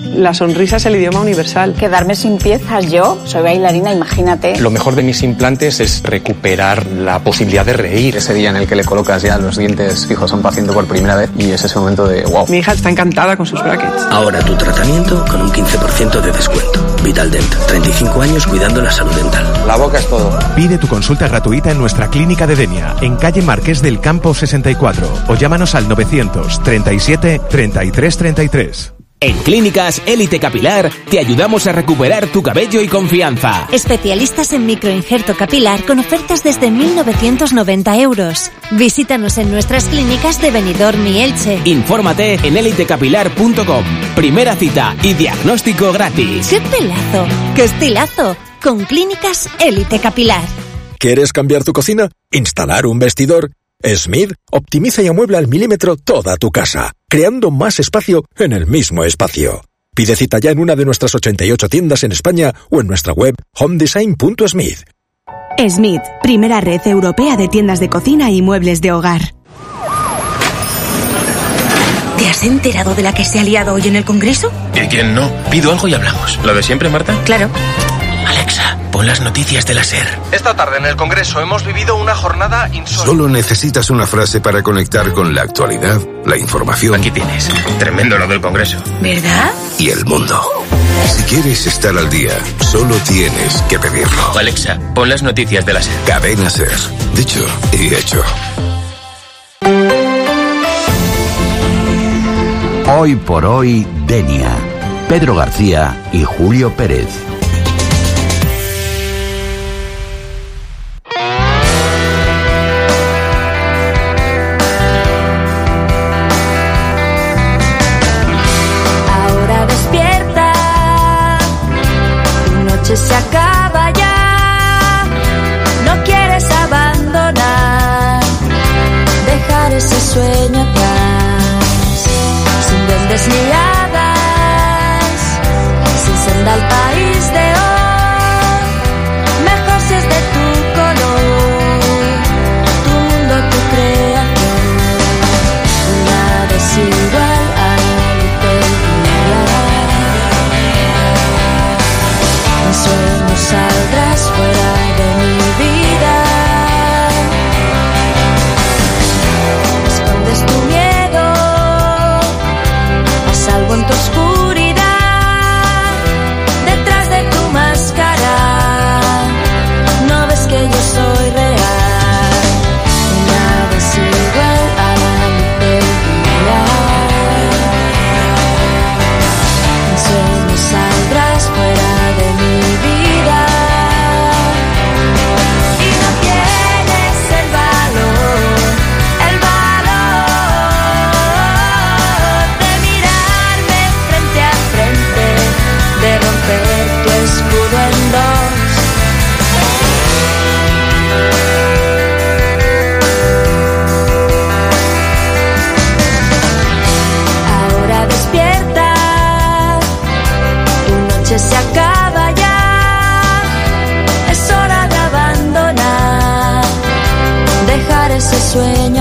La sonrisa es el idioma universal. Quedarme sin piezas, yo soy bailarina, imagínate. Lo mejor de mis implantes es recuperar la posibilidad de reír. Ese día en el que le colocas ya los dientes fijos a un paciente por primera vez y es ese momento de wow. Mi hija está encantada con sus brackets. Ahora tu tratamiento con un 15% de descuento. Vitaldent, 35 años cuidando la salud dental. La boca es todo. Pide tu consulta gratuita en nuestra clínica de Denia, en calle Marqués del Campo 64, o llámanos al 937 33 33. En Clínicas Élite Capilar te ayudamos a recuperar tu cabello y confianza. Especialistas en microinjerto capilar con ofertas desde 1.990 euros. Visítanos en nuestras clínicas de Benidorm y Elche. Infórmate en elitecapilar.com. Primera cita y diagnóstico gratis. ¡Qué pelazo! ¡Qué estilazo! Con Clínicas Élite Capilar. ¿Quieres cambiar tu cocina? ¿Instalar un vestidor? Smith optimiza y amuebla al milímetro toda tu casa, creando más espacio en el mismo espacio. Pide cita ya en una de nuestras 88 tiendas en España o en nuestra web homedesign.smith. Smith, primera red europea de tiendas de cocina y muebles de hogar. ¿Te has enterado de la que se ha liado hoy en el Congreso? ¿Y quién no? Pido algo y hablamos. ¿Lo de siempre, Marta? Claro. Alexa, pon las noticias de la SER. Esta tarde en el Congreso hemos vivido una jornada insólita. Solo necesitas una frase para conectar con la actualidad, la información. Aquí tienes. Tremendo lo del Congreso. ¿Verdad? Y el mundo. Si quieres estar al día, solo tienes que pedirlo. Alexa, pon las noticias de la SER. Cadena SER. Dicho y hecho. Hoy por hoy, Denia. Pedro García y Julio Pérez. Se acaba ya, no quieres abandonar, dejar ese sueño atrás, sin duendes ni hadas, sin senda al país de hoy, mejor si es de tu color, tu mundo, tu creación, nada es igual a solo saldrás fuera de mi vida. Escondes tu miedo, a salvo en tu oscuridad, detrás de tu máscara. No ves que yo soy real, nada es igual a la luz del día. En sueños saldrás fuera de mi vida y no tienes el valor de mirarme frente a frente, de romper tu escudo en dos. Ahora despierta, tu noche se acaba ya, es hora de abandonar, dejar ese sueño